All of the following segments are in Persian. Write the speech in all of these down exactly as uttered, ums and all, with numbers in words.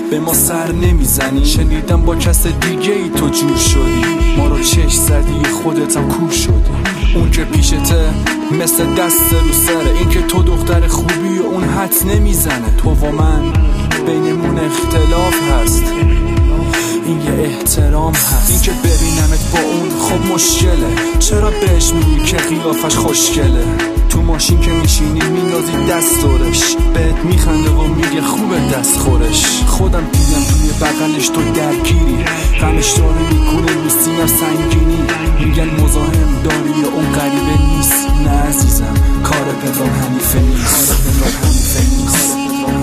به ما سر نمیزنی. شنیدم با کس دیگه ای تو جور شدی، ما رو چش زدی خودتم کور شدی. اون که پیشته مثل دست رو سره، این که تو دختر خوبی و اون حد نمیزنه. تو و من بینمون اختلاف هست، این یه احترام هست. این که ببینمت با اون خب مشکله، چرا بهش میگی که قیافش خوشگله؟ تو ماشین که میشینی میندازی دست دورش، بهت میخنده و میگه خوبه دست خورش. خودم دیدم توی بغلش تو درگیری، غمش داره میکنه رو سینه سنگینی. میگن مزاحم داری اون غریبه نیست. نه عزیزم کار پدرام حنیفه نیست، کار پدرام حنیفه نیست.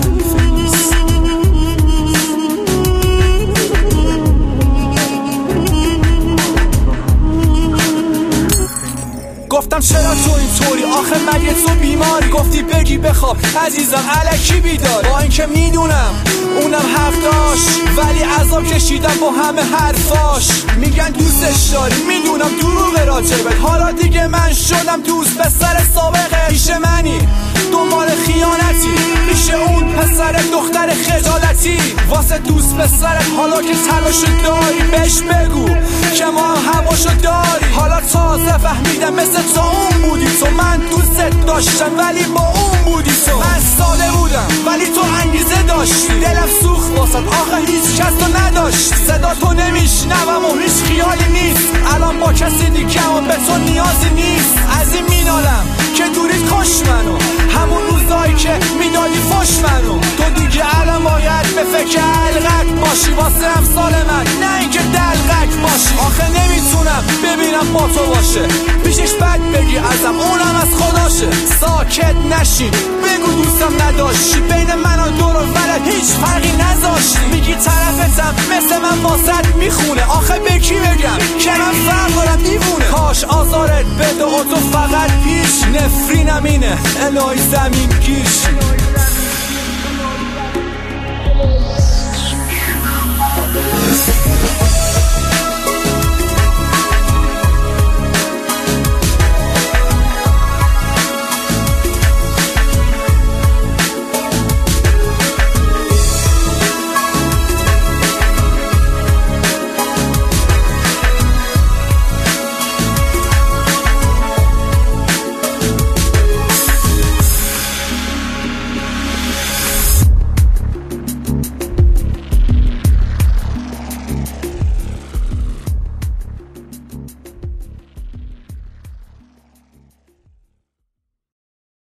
گفتم چرا تو اینطوری، آخه مگه تو بیماری؟ گفتی بگی بخواب عزیزم الکی بیدار. با اینکه میدونم اونم حق داشت، ولی عذاب کشیدم با همه حرفاش. میگن دوستش داری، میدونم دروغ راجبت. حالا دیگه من شدم دوست پسر سابقه. پیش منی دنبال خیانتی، پیش اون پسر دختر خجالتی. واسه دوست پسرت حالا که تلاشو داری بهش بگو که ما هم هواشو داری. حالا تازه فهمیدم مثل تو اون بودی تو، من دوست داشتم ولی با اون بودی تو. من ساده بودم ولی تو انگیزه داشتی، دلم سوخت واسد آخه هیچ کس تو نداشتی. صدا تو نمیشنوم و هیچ خیالی نیست، الان با کسی دیگه و به تو نیازی نیست. از این مینالم که دوریت کش منو، همون روزایی که میدادی فش منو. تو دیگه الان باید به فکر علقک باشی واسه امثال من، نه اینکه دلقک باشی. آخه نمیتونم ببینم با تو باشه، پیشش بد بگی ازم اونم از خداشه. ساکت نشین بگو دوستم نداشتی، بین من و دور و برت هیچ فرقی نذاشتی. میگی طرفتم مثل من واسط میخونه، آخه به کی بگم که من فرق دارم دیوونه. کاش آزارت بده و تو فقط پیش، نفرینم اینه الهی زمین گیرش.